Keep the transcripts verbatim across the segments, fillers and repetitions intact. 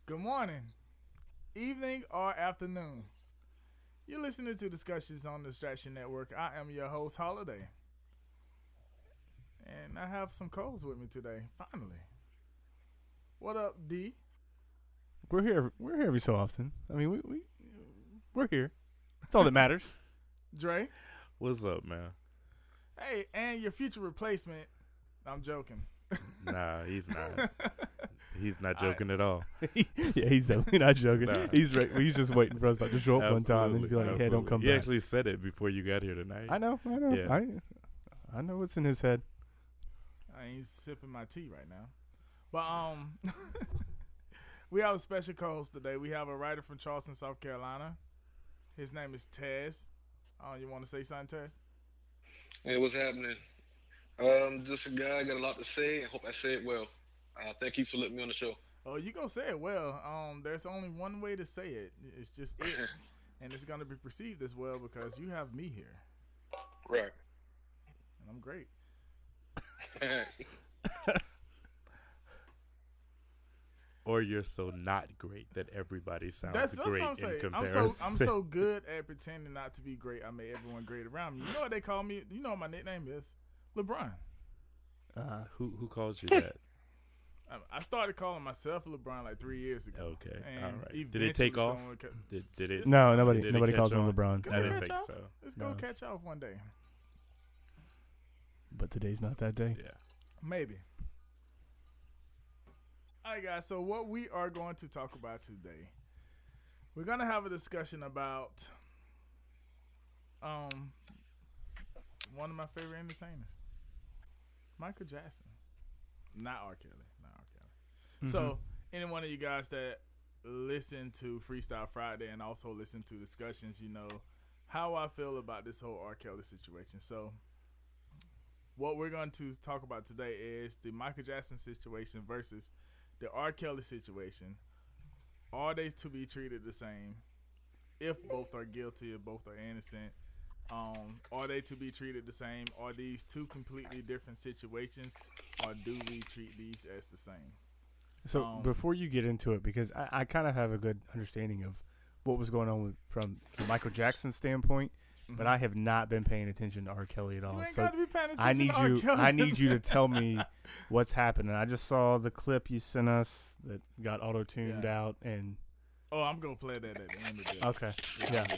Good morning, evening, or afternoon. You're listening to discussions on the Distraction Network. I am your host, Holiday. And I have some co-hosts with me today, finally. What up, D? We're here. We're here every so often. I mean, we we we're here. That's all that matters. Dre? What's up, man? Hey, and your future replacement. I'm joking. Nah, he's not. He's not joking at all. yeah, he's definitely not joking. Nah. He's re- he's just waiting for us like, to show up one time and be like, absolutely. "Hey, don't come He back." actually said it before you got here tonight. I know. I know. Yeah. I I know what's in his head. I ain't sipping my tea right now. But um, we have a special co-host today. We have a writer from Charleston, South Carolina. His name is Tez. Oh, you want to say something, Tez? Hey, what's happening? Um, just a guy, got a lot to say, and hope I say it well. Uh, thank you for letting me on the show. Oh, you gonna say it well. Um, there's only one way to say it. It's just it, and it's gonna be perceived as well because you have me here, Right. and I'm great. Or you're so not great that everybody sounds That's, that's great what I'm in saying. I'm comparison. so I'm so good at pretending not to be great. I make everyone great around me. You know what they call me? You know what my nickname is? LeBron. Uh, who who calls you that? I, I started calling myself LeBron like three years ago. Okay, And all right. Did eventually it take off? someone ca- Did, did it? no, nobody did it nobody catch calls him on? LeBron. It's gonna I didn't catch think off. so. It's gonna No. catch off one day. But today's not that day. Yeah. Maybe. All right, guys. So what we are going to talk about today, we're gonna have a discussion about um one of my favorite entertainers, Michael Jackson, not R. Kelly, not R. Kelly. Mhm. So any one of you guys that listen to Freestyle Friday and also listen to discussions, you know how I feel about this whole R. Kelly situation. So what we're going to talk about today is the Michael Jackson situation versus the R. Kelly situation. Are they to be treated the same? If both are guilty, if both are innocent, um, are they to be treated the same? Are these two completely different situations, or do we treat these as the same? So Um, before you get into it, because I, I kind of have a good understanding of what was going on with, from the Michael Jackson standpoint, but I have not been paying attention to R. Kelly at all. You ain't So gotta be paying attention I need to R. you. Kelly. I need you to tell me what's happening. I just saw the clip you sent us that got auto tuned Yeah. out, and Oh, I'm gonna play that at the end of this. okay, yeah.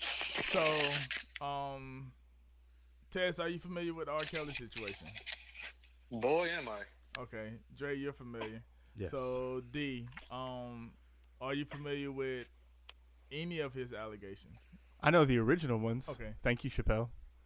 So, um, Tess, are you familiar with the R. Kelly situation? Boy, am I. Okay, Dre, you're familiar. Yes. So, D, um, are you familiar with any of his allegations? I know the original ones. Okay. Thank you, Chappelle.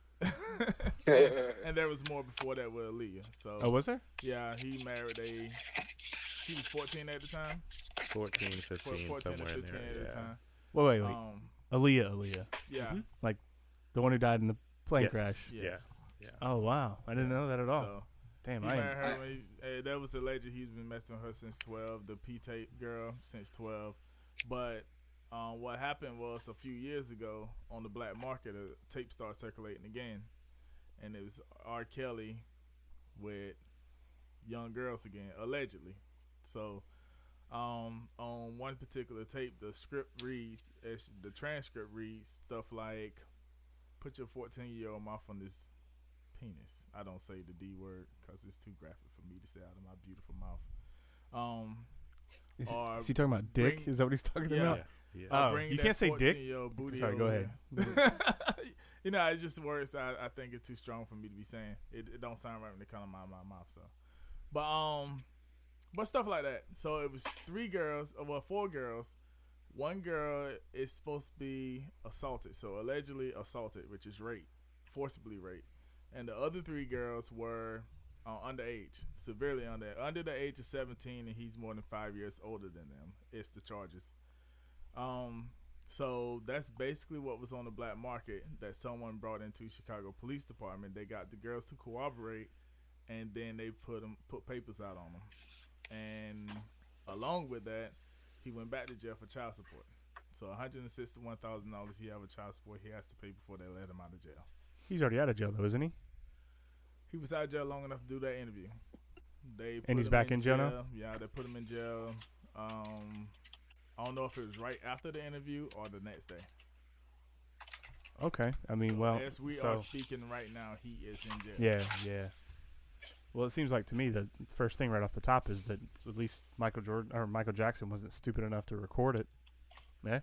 and, and there was more before that with Aaliyah. So, Oh, was there? yeah, he married a. She was fourteen at the time. fourteen, fifteen, fourteen or somewhere in fifteen there. at Yeah. the time. Wait, wait, wait. Um, Aaliyah, Aaliyah, yeah. Mhm. the one who died in the plane Yes. crash. Yes. Yeah. Oh wow, I didn't know that at all. So, Damn, he I married am. her. When he, eh, that was alleged. He's been messing with her since twelve. The P tape girl since twelve. But um, what happened was a few years ago on the black market, a tape started circulating again, and it was R. Kelly with young girls again, allegedly. So um, on one particular tape, the script reads, as the transcript reads stuff like, "Put your fourteen-year-old mouth on this penis." I don't say the D word because it's too graphic for me to say out of my beautiful mouth. Um, Is, or is he talking about dick? bring- Is that what he's talking Yeah. about? Yeah. Yeah. Oh, bring you that can't say dick? fourteen-year-old booty Sorry, go over ahead. there. You know, it's just words I, I think it's too strong for me to be saying. It, it don't sound right when it comes out of my, my mouth. So, but um, but stuff like that. So it was three girls, or well, four girls. One girl is supposed to be assaulted, so allegedly assaulted, which is rape, forcibly rape, and the other three girls were uh, underage, severely under under the age of seventeen, and he's more than five years older than them. It's the charges. Um, so that's basically what was on the black market that someone brought into Chicago Police Department. They got the girls to cooperate, and then they put them put papers out on them, and along with that, he went back to jail for child support. So one hundred sixty-one thousand dollars he have a child support he has to pay before they let him out of jail. He's already out of jail, though, isn't he? He was out of jail long enough to do that interview. They put And he's him back in jail now? Yeah, they put him in jail. Um, I don't know if it was right after the interview or the next day. Okay. I mean, So well, as we so, are speaking right now, he is in jail. yeah, yeah. Well, it seems like to me the first thing right off the top is that at least Michael Jordan or Michael Jackson wasn't stupid enough to record it. Yeah.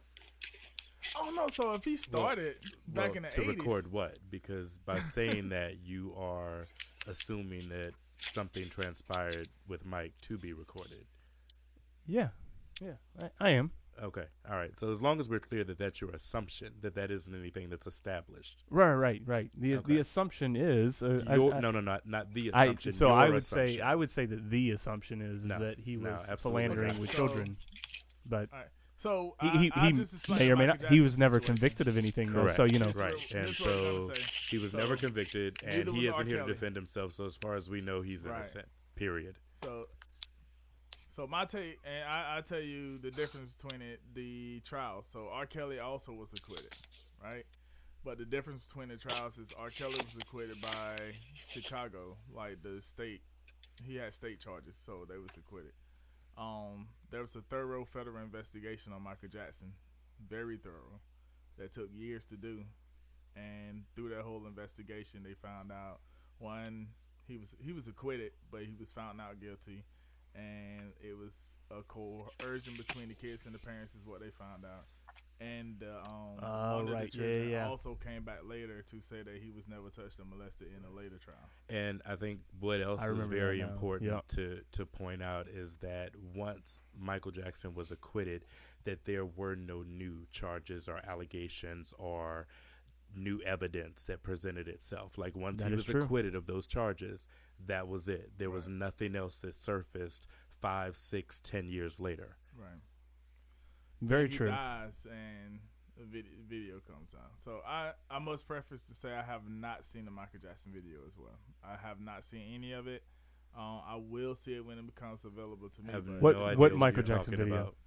I don't know. So if he started Well, back in the to eighties, record what? Because by saying that, you are assuming that something transpired with Mike to be recorded. Yeah. Yeah. I, I am. Okay, all right. So as long as we're clear that that's your assumption, that that isn't anything that's established. Right. Right. Right. The Okay. the assumption is uh, I- Your, I, no, no, not not the I, assumption. so your I would assumption. say I would say that the assumption is, is No, that he no, was absolutely philandering not. with So- children, but All right. So he I, he, I he just explained may the or may Michael not. He was Jackson never situation. convicted of anything, though. Correct. So you know, Just Right, real- and just what I'm gonna so say. he was So, never convicted, and neither he was R. isn't here to Kelly. defend himself. So as far as we know, he's Right. innocent. Period. So, so my take, and I, I tell you the difference between it, the trials. So R. Kelly also was acquitted, right? But the difference between the trials is R. Kelly was acquitted by Chicago, like the state. He had state charges, so they was acquitted. Um, there was a thorough federal investigation on Michael Jackson, very thorough, that took years to do. And through that whole investigation, they found out one he was he was acquitted, but he was found out guilty, and it was a coercion between the kids and the parents is what they found out. And uh, um, Oh, one of right. the Yeah, children yeah. also came back later to say that he was never touched or molested in a later trial. And I think what else I is remember very that now. important Yep. to, to point out is that once Michael Jackson was acquitted, that there were no new charges or allegations or new evidence that presented itself. Like once That he is was true. acquitted of those charges, that was it. There was Right. nothing else that surfaced five, six, ten years later. Right. very he true. dies and a video, video comes out. So I, I must preface to say I have not seen the Michael Jackson video as well. I have not seen any of it. Um, I will see it when it becomes available to me. I have but- What- no idea what what Michael you're Jackson talking video? about.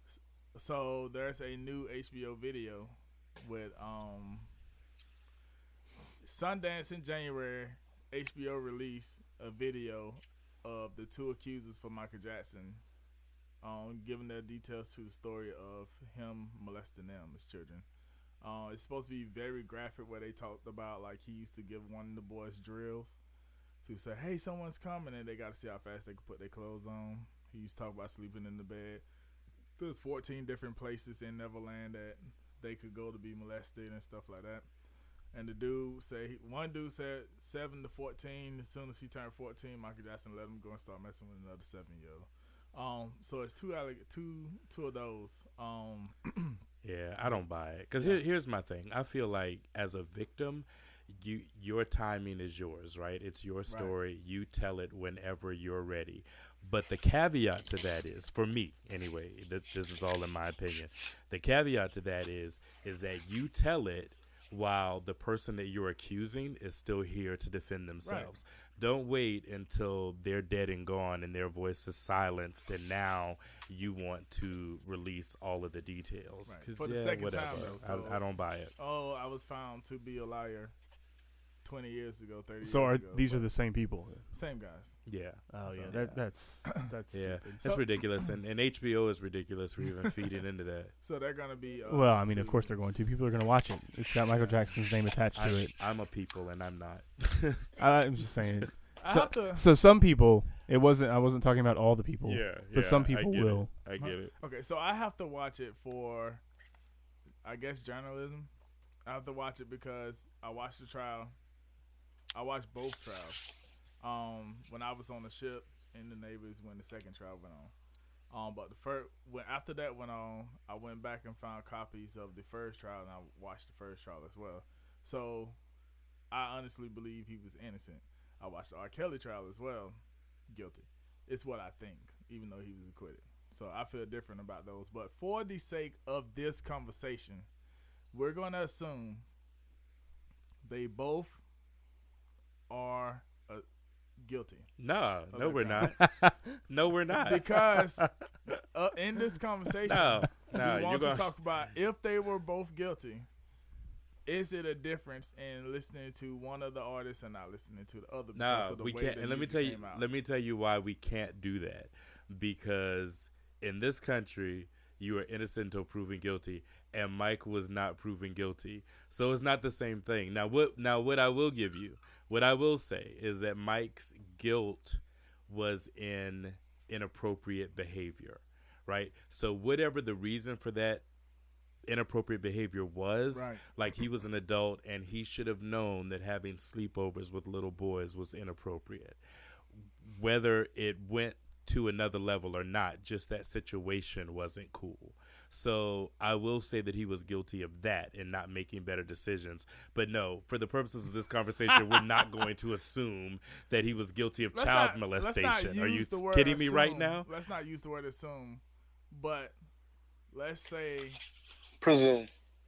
So there's a new H B O video with um Sundance in January. H B O released a video of the two accusers for Michael Jackson, um, giving their details to the story of him molesting them as children. Uh, it's supposed to be very graphic, where they talked about like he used to give one of the boys drills to say, "Hey, someone's coming," and they got to see how fast they could put their clothes on. He used to talk about sleeping in the bed. There's fourteen different places in Neverland that they could go to be molested and stuff like that. And the dude said, one dude said seven to fourteen. As soon as he turned fourteen, Michael Jackson let him go and start messing with another seven year old. Um, so it's two alleg- two two of those. Um, Yeah, I don't buy it. Because Yeah. here, here's my thing. I feel like as a victim, you your timing is yours, right? It's your story. You tell it whenever you're ready. But the caveat to that is, for me anyway, th- this is all in my opinion. The caveat to that is, is that you tell it while the person that you're accusing is still here to defend themselves. Don't wait until they're dead and gone and their voice is silenced and now you want to release all of the details. Right. 'Cause, For the yeah, second whatever. time, though, so- I, I don't buy it. oh, I was found to be a liar twenty years ago, thirty So years are ago. these but are the same people? same guys. Yeah. Oh yeah, So- that, that's that's Yeah, stupid. that's So- ridiculous, and, and H B O is ridiculous for even feeding into that. So they're gonna be. Uh, Well, I mean, of sued. course they're going to. People are going to watch it. It's got Michael Jackson's name attached to I'm, it. I'm a people, and I'm not. I, I'm just saying. I So, have to. so some people, it wasn't. I wasn't talking about all the people. yeah, but some I people get will. It. I get it. Okay, so I have to watch it for, I guess, journalism. I have to watch it because I watched the trial. I watched both trials. Um, when I was on the ship in the Navy is when the second trial went on. Um, but the first, when after that went on, I went back and found copies of the first trial, and I watched the first trial as well. So, I honestly believe he was innocent. I watched the R. Kelly trial as well, guilty. It's what I think, even though he was acquitted. So I feel different about those. But for the sake of this conversation, we're going to assume they both are uh, guilty. No, no, Okay, we're fine. not. No, we're not. Because uh, in this conversation, no, no, we you're want going to talk about if they were both guilty. Is it a difference in listening to one of the artists and not listening to the other? because No, of the we way can't. the And let me music tell you. came out? Let me tell you why we can't do that. Because in this country, you are innocent until proven guilty, and Mike was not proven guilty. So it's not the same thing. Now what now what I will give you, what I will say is that Mike's guilt was in inappropriate behavior, right? So whatever the reason for that inappropriate behavior was, Right. like he was an adult and he should have known that having sleepovers with little boys was inappropriate. Whether it went to another level or not, just that situation wasn't cool. So I will say that he was guilty of that and not making better decisions. But no, for the purposes of this conversation, we're not going to assume that he was guilty of Let's child not- let's molestation. not Are you use the word kidding me right assume. now? Let's not use the word assume, but let's say Presume.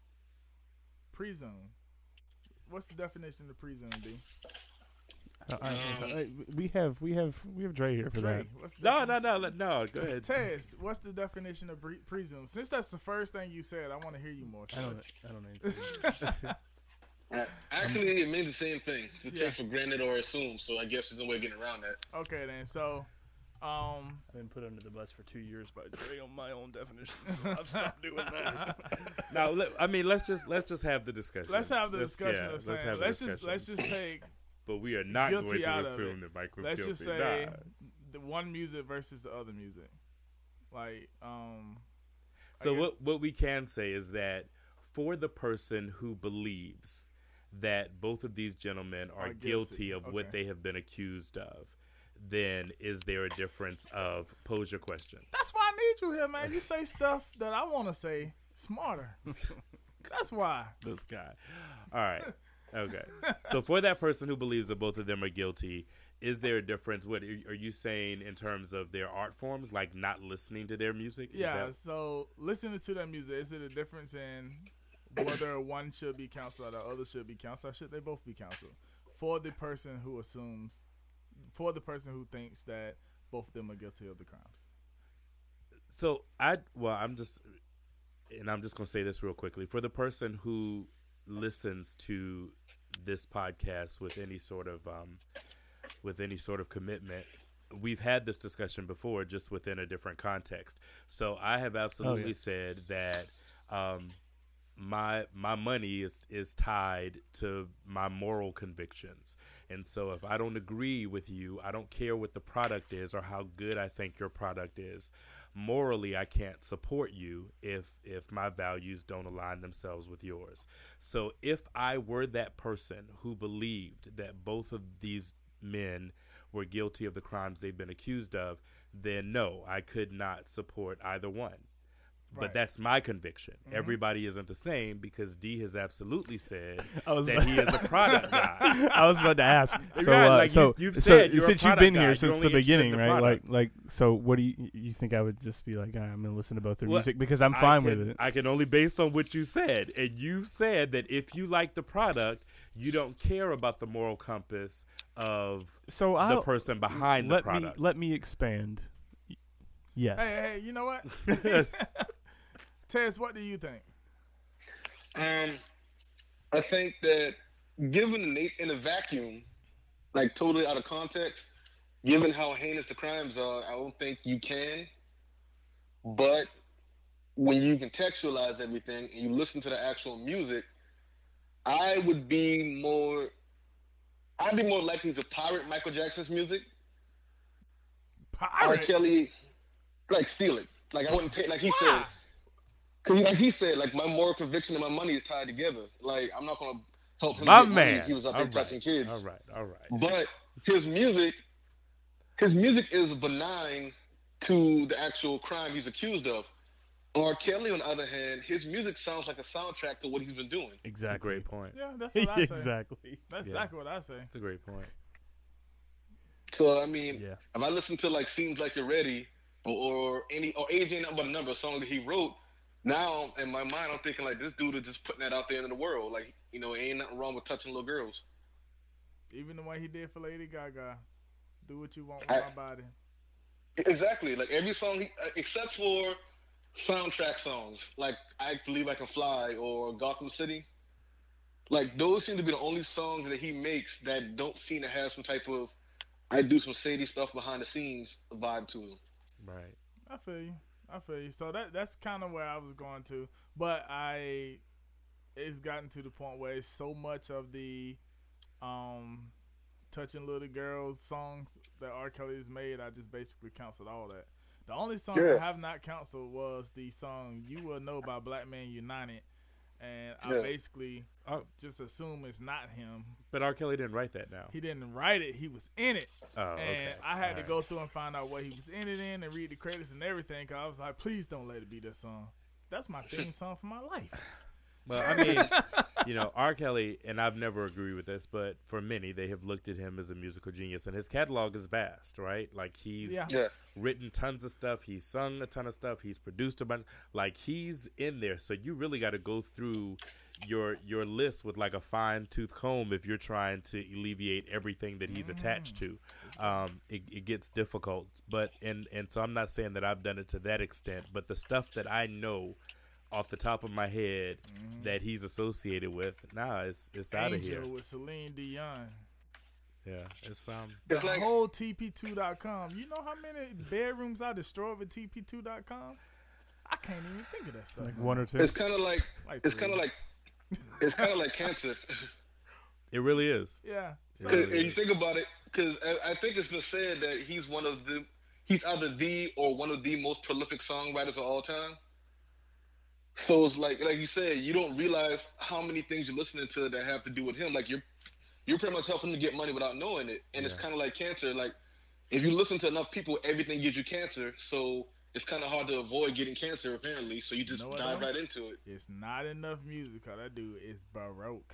presume. What's the definition of presume, D? I, I, I, we have we have we have Dre here for Dre, that. what's the No, definition? no, no, no. Go ahead. Tez, what's the definition of pre- presume? Since that's the first thing you said, I want to hear you more. I don't Tez. I don't know. anything. Actually, it means the same thing. It's to Yeah. take for granted or assume. So I guess there's no way of getting around that. Okay, then. So, um, I've been put under the bus for two years by Dre on my own definition, so I've stopped doing that. Now, let, I mean, let's just let's just have the discussion. let's have the discussion yeah, of let's saying, have the let's just discussion. let's just take But we are not guilty going to out of assume it. that Mike was let's guilty. just say Nah. the one music versus the other music. Like, um, I So guess- what what we can say is that for the person who believes that both of these gentlemen are, Are guilty, guilty. of what Okay. they have been accused of, then is there a difference of pose your question? That's why I need you here, man. You say stuff that I want to say smarter. That's why. This guy. All right. Okay. So for that person who believes that both of them are guilty, is there a difference? What are you saying in terms of their art forms, like not listening to their music? Is Yeah. that- So listening to that music, is it a difference in whether one should be counseled or the other should be counseled? Or should they both be counseled? For the person who assumes, for the person who thinks that both of them are guilty of the crimes. So I well, I'm just, and I'm just gonna say this real quickly for the person who listens to this podcast with any sort of um, with any sort of commitment. We've had this discussion before, just within a different context. So I have absolutely Oh, yeah. said that um, my my money is is tied to my moral convictions, and so if I don't agree with you, I don't care what the product is or how good I think your product is. Morally, I can't support you if if my values don't align themselves with yours. So if I were that person who believed that both of these men were guilty of the crimes they've been accused of, then no, I could not support either one. But Right. that's my conviction. Mhm. Everybody isn't the same because D has absolutely said I was that he is a product guy. I was about to ask. So, Right, uh, like, so, you- you've so said you're a since you've product been guy. here You're since only the interested in beginning, the right? Like, product. like, so what do you you think I would just be like? "Ah, I'm gonna listen to both their Well, music because I'm I fine can, with it. I can only based on what you said, and you said that if you like the product, you don't care about the moral compass of So the I'll, person behind let the product. me let me expand. Y- Yes. Hey, hey, you know what? Tez, what do you think? Um, I think that given the nat- in a vacuum, like totally out of context, given how heinous the crimes are, I don't think you can. But when you contextualize everything and you listen to the actual music, I would be more. I'd be more likely to pirate Michael Jackson's music. R. Pirate. Kelly, like steal it. Like I wouldn't pay. Like he Why? said. Cause like he said, like my moral conviction and my money is tied together. Like I'm not gonna help him My get money man. if he was out All there touching right, kids. all right, all right. But his music, his music is benign to the actual crime he's accused of. R. Kelly, on the other hand, his music sounds like a soundtrack to what he's been doing. That's a Exactly. great point. Yeah, that's what I say. exactly. That's Yeah. exactly what I say. That's a great point. So I mean, Yeah. if I listen to like "Seems Like You're Ready" or, or any or Age Ain't Nothing But a Number, a song that he wrote, now in my mind I'm thinking like this dude is just putting that out there into the world. Like you know, ain't nothing wrong with touching little girls. Even the way he did for Lady Gaga, do what you want with I- my body. Exactly. Like every song, he, uh, except for soundtrack songs, like "I Believe I Can Fly" or "Gotham City." Like those seem to be the only songs that he makes that don't seem to have some type of "I do some shady stuff behind the scenes" vibe to them. Right. I feel you. I feel you. So that that's kind of where I was going to, but I, it's gotten to the point where it's so much of the, um, touching little girls songs that R. Kelly has made. I just basically canceled all that. The only song Yeah. I have not canceled was the song "You Will Know" by Black Man United, and I Yeah. basically Oh. just assume it's not him. But R. Kelly didn't write that now. He didn't write it; he was in it. Oh, And okay. I had to Alright. go through and find out what he was in it in and read the credits and everything. Cause I was like, please don't let it be this song. That's my theme song for my life. Well, I mean, you know, R. Kelly, and I've never agreed with this, but for many, they have looked at him as a musical genius, and his catalog is vast, right? Like, he's Yeah. Yeah. written tons of stuff, he's sung a ton of stuff, he's produced a bunch, like, he's in there, so you really got to go through your your list with, like, a fine-tooth comb if you're trying to alleviate everything that he's attached to. Um, it, it gets difficult, but, and, and so I'm not saying that I've done it to that extent, but the stuff that I know off the top of my head that he's associated with, nah, it's it's out of here. Angel with Celine Dion. Yeah, it's um. The It's like- whole T P two dot com. You know how many bedrooms I destroyed with T P two dot com? I can't even think of that stuff. Like one or two. It's kind of like Like it's three. kind of like it's kind of like cancer. It really is. Yeah. So, It really And you is. think about it, because I, I think it's been said that he's one of the he's either the or one of the most prolific songwriters of all time. So it's like like you said, you don't realize how many things you're listening to that have to do with him. Like you're you're pretty much helping him to get money without knowing it, and it's Yeah. kind of like cancer. Like if you listen to enough people, everything gives you cancer. So it's kind of hard to avoid getting cancer apparently. So you just know what, dive though? right into it. it's not enough music. Cause that dude is baroque.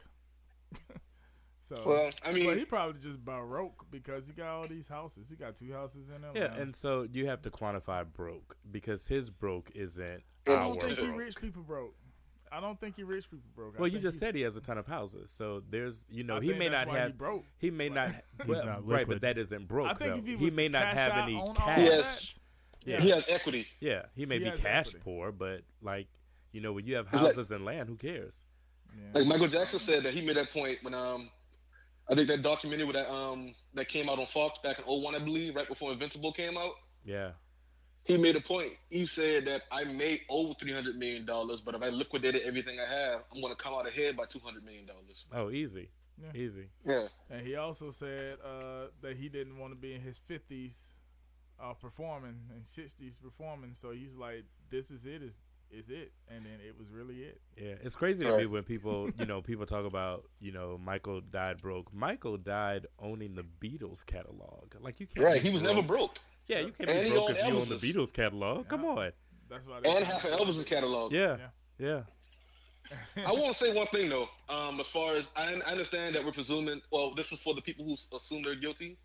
so, Well, I mean, but he probably just baroque because he got all these houses. He got two houses in there. Yeah, and so you have to quantify broke because his broke isn't I our don't think he broke. rich people broke. I don't think he rich people broke. I Well, you think just he's- said he has a ton of houses, so there's you know I he think may that's not why have he broke. he may not He's well, not right, liquid. but that isn't broke I think though. if he He was may to not cash have out any on all cash. Yes. Yeah. he has equity. Yeah, he may He be has cash equity. poor, but like you know when you have like- houses and land, who cares? Yeah. Like Michael Jackson said that he made that point when um I think that documentary with that um that came out on Fox back in oh one, I believe, right before Invincible came out. Yeah, He made a point. He said that I made over three hundred million dollars, but if I liquidated everything I have, I'm going to come out ahead by two hundred million dollars. oh easy, Yeah. easy. Yeah. And he also said uh, that he didn't want to be in his fifties uh, performing and sixties performing. So he's like, "This is it. Is is it?" And then it was really it. Yeah, it's crazy to Right. me when people, you know, people talk about, you know, Michael died broke. Michael died owning the Beatles catalog. Like you can't. Right. be He was never broke. Yeah, you can't And be he broke owned if you own the Elvis's. Beatles catalog. Come Yeah. on. That's why. They And trying half to of sell Elvis's it. catalog. Yeah, Yeah. yeah. I want to say one thing though. Um, as far as I, I understand that we're presuming, well, this is for the people who s- assume they're guilty.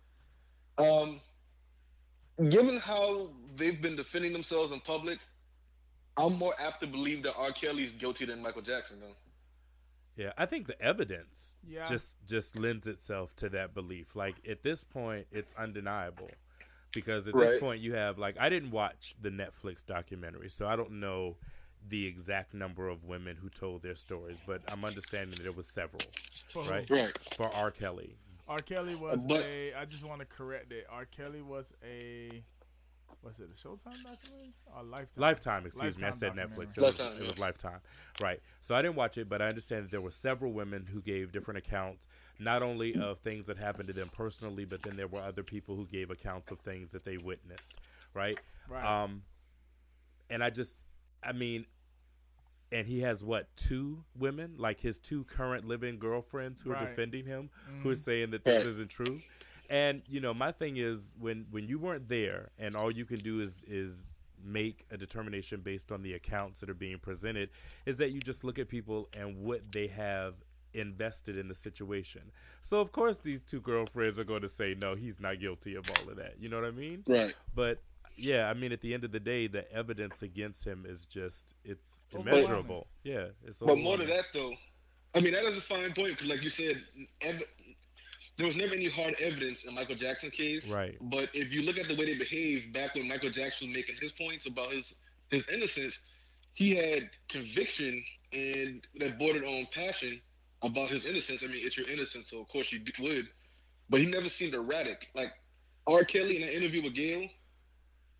Um, given how they've been defending themselves in public, I'm more apt to believe that R. Kelly is guilty than Michael Jackson, though. Yeah, I think the evidence Yeah. just just lends itself to that belief. Like at this point, it's undeniable because at this Right. point you have like I didn't watch the Netflix documentary, so I don't know the exact number of women who told their stories, but I'm understanding that it was several For who? Right. Right. for R. Kelly. R. Kelly was But- a. I just want to correct it. R. Kelly was a. Was it a Showtime documentary or Lifetime? Lifetime, excuse me. I Lifetime said documentary. Netflix. It was, Lifetime, it was yeah. Lifetime. Right. So I didn't watch it, but I understand that there were several women who gave different accounts, not only of things that happened to them personally, but then there were other people who gave accounts of things that they witnessed. Right. Right. Um, and I just, I mean, and he has what, two women, like his two current living girlfriends who are Right. defending him, who are Mhm. saying that this Right. isn't true. And you know, my thing is when when you weren't there, and all you can do is is make a determination based on the accounts that are being presented, is that you just look at people and what they have invested in the situation. So of course these two girlfriends are going to say no, he's not guilty of all of that. You know what I mean? Right. But yeah, I mean at the end of the day, the evidence against him is just it's Overwhelming. immeasurable. Yeah, it's But more to overwhelming. that, though, I mean, that is a fine point because, like you said, ev- there was never any hard evidence in Michael Jackson's case. Right. But if you look at the way they behaved back when Michael Jackson was making his points about his his innocence, he had conviction and that bordered on passion about his innocence. I mean, it's your innocence, so of course you d- would. But he never seemed erratic. Like R. Kelly in that interview with Gail,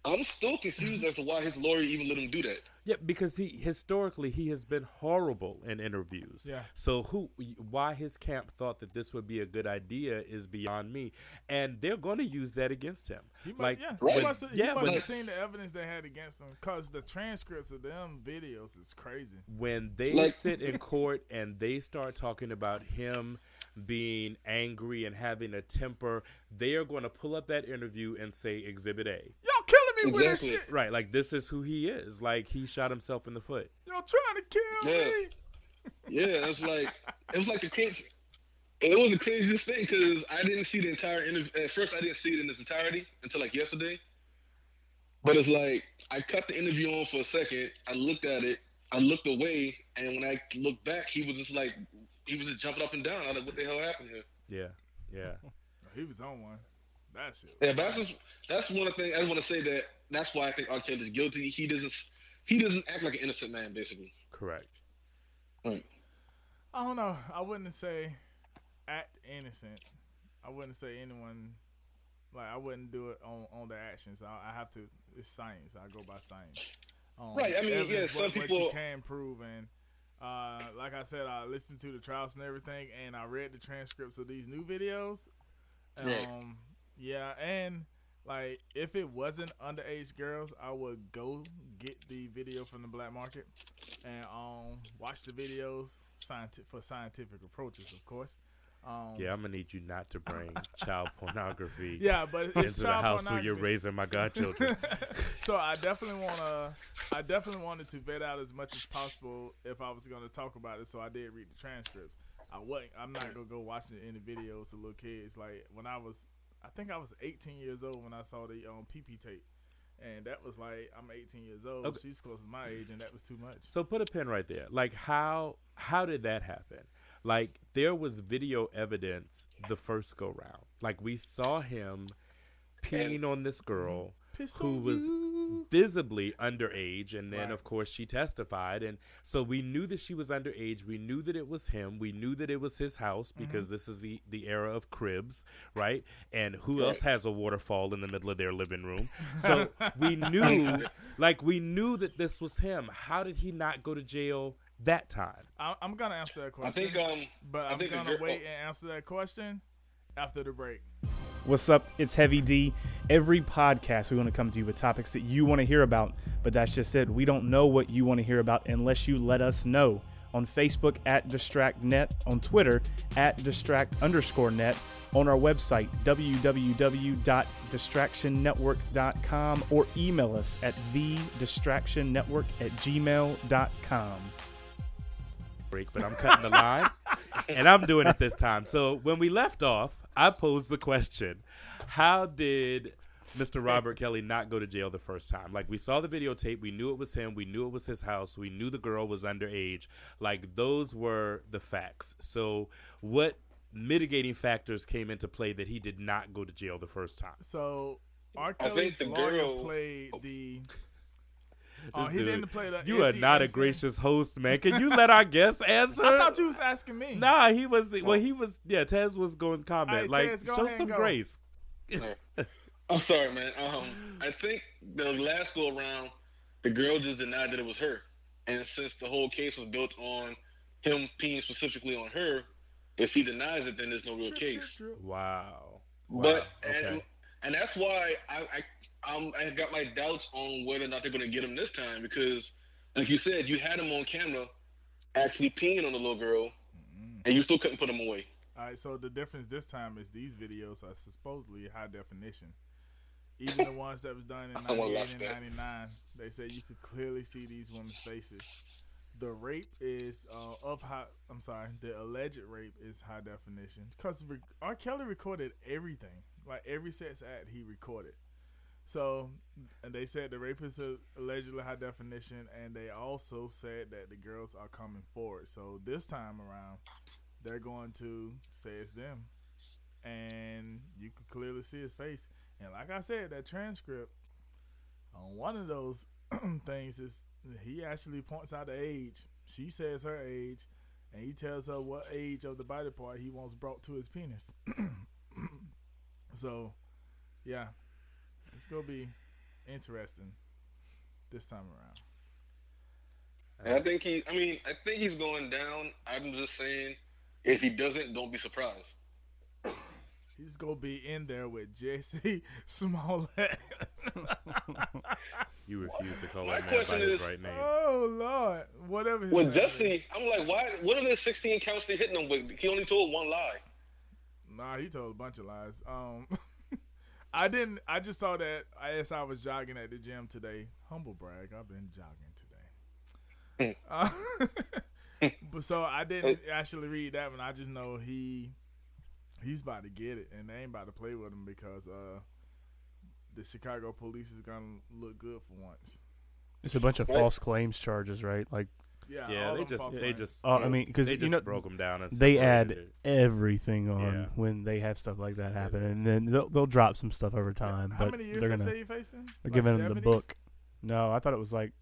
I'm still confused as to why his lawyer even let him do that. Yeah, because he historically he has been horrible in interviews. Yeah. So who, why his camp thought that this would be a good idea is beyond me, and they're going to use that against him. He must, like, yeah, Right. he must have, yeah, he must when- have seen the evidence they had against him because the transcripts of them videos is crazy. when they Like- sit in court and they start talking about him being angry and having a temper, they are going to pull up that interview and say Exhibit A. Y'all killing me with Exactly. this shit. Right, like this is who he is. Like he shot himself in the foot. Y'all trying to kill Yeah. me. Yeah, it's like it was like the crazy. It was the craziest thing because I didn't see the entire interview. At first, I didn't see it in its entirety until like yesterday. But it's like I cut the interview on for a second. I looked at it. I looked away, and when I looked back, he was just like he was just jumping up and down. I was like, "What the hell happened here?" Yeah, yeah. He was on one. That shit. Yeah, but that's just, that's one thing I want to say that that's why I think R. Kelly is guilty. He doesn't he doesn't act like an innocent man, basically. Correct. Right. I don't know. I wouldn't say act innocent. I wouldn't say anyone like I wouldn't do it on, on the actions. I, I have to. It's science. I go by science. Um, Right, I mean, evidence, yeah, some what, what people- you can prove, and uh, like I said, I listened to the trials and everything, and I read the transcripts of these new videos. Um, Right. yeah, and like if it wasn't underage girls, I would go get the video from the black market and um watch the videos scientific for scientific approaches, of course. Um, Yeah, I'm gonna need you not to bring child pornography yeah, but it's into the child house where you're pornography. raising my godchildren. So I definitely wanna, I definitely wanted to vet out as much as possible if I was gonna talk about it. So I did read the transcripts. I wasn't. I'm not gonna go watching any videos of little kids. Like when I was, I think I was eighteen years old when I saw the um, P P tape, and that was like I'm eighteen years old. Okay. She's close to my age, and that was too much. So put a pin right there. Like how how did that happen? Like there was video evidence the first go round. Like we saw him peeing on this girl Piss who on was you. visibly underage, and then Right. of course she testified, and so we knew that she was underage. We knew that it was him. We knew that it was his house because this is the the era of cribs, right? And who else has a waterfall in the middle of their living room? So we knew, like we knew that this was him. How did he not go to jail that time? I, I'm gonna answer that I question. think um But I I'm think the gonna girl- wait and answer that question after the break. What's up? It's Heavy D. Every podcast, we want to come to you with topics that you want to hear about, but that's just it. We don't know what you want to hear about unless you let us know. On Facebook at DistractNet, on Twitter at Distract underscore net, on our website w w w dot distraction network dot com, or email us at the distraction network at gmail dot com. Break, but I'm cutting the line, and I'm doing it this time. So when we left off, I posed the question: how did Mister Robert Kelly not go to jail the first time? Like we saw the videotape, we knew it was him, we knew it was his house, we knew the girl was underage. Like those were the facts. So what mitigating factors came into play that he did not go to jail the first time? So R. I think Kelly's the lawyer girl- played the. Oh, This he dude, didn't play the. you is are he not a innocent? gracious host, man. Can you let our guests answer? I thought you was asking me. Nah, he was. Well, he was. Yeah, Tez was going to comment. All right, like, Tez, go show ahead some and go. grace. I'm sorry, man. Um, I think the last go around, the girl just denied that it was her, and since the whole case was built on him peeing specifically on her, if she denies it, then there's no real Drip, drip, case. drip. Wow. But Wow. and, Okay. and that's why I I um I got my doubts on whether or not they're gonna get him this time because, like you said, you had him on camera actually peeing on the little girl, Mm-mm. and you still couldn't put him away. All right, so the difference this time is these videos are supposedly high definition. Even the ones that was done in I wanna ninety-eight watch and that. ninety-nine, they said you could clearly see these women's faces. The rape is uh, of high. I'm sorry, the alleged rape is high definition because re- R. Kelly recorded everything, like every sex act he recorded. So, and they said the rape is a, allegedly high definition, and they also said that the girls are coming forward. So this time around, they're going to say it's them, and you could clearly see his face. And like I said, that transcript on one of those things is he actually points out the age. She says her age, and he tells her what age of the body part he wants brought to his penis. So, yeah, it's gonna be interesting this time around. And I think he. I mean, I think he's going down. I'm just saying, if he doesn't, don't be surprised. He's gonna be in there with Jesse Smollett. You refuse to call My that man by question his is- right name. Oh Lord, whatever. his With name Jesse, is. I'm like, why? What are the sixteen counts they hitting him with? He only told one lie. Nah, he told a bunch of lies. Um, I didn't. I just saw that as I was jogging at the gym today. Humble brag, I've been jogging today. uh, but so I didn't actually read that one. I just know he he's about to get it, and they ain't about to play with him because uh, the Chicago police is gonna look good for once. It's a bunch of Right. false claims charges, right? Like, Yeah, Yeah, all they them just false they claims. just uh, I mean, because they you just know broke them down and they add separated it. everything on Yeah. when they have stuff like that happen, and then they'll they'll drop some stuff over time. How but many years they're they gonna say you facing? they're Like giving him the seventy? book. No, I thought it was like